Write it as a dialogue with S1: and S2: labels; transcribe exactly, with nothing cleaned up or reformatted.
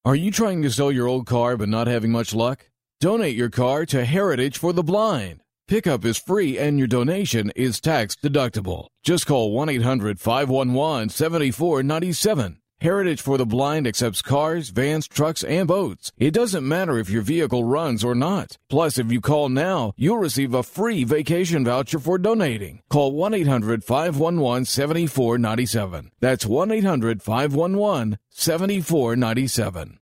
S1: Are you trying to sell your old car but not having much luck? Donate your car to Heritage for the Blind. Pickup is free and your donation is tax deductible. Just call one eight hundred five one one seven four nine seven. Heritage for the Blind accepts cars, vans, trucks, and boats. It doesn't matter if your vehicle runs or not. Plus, if you call now, you'll receive a free vacation voucher for donating. Call one eight hundred five one one seven four nine seven. That's one eight hundred five one one seven four nine seven.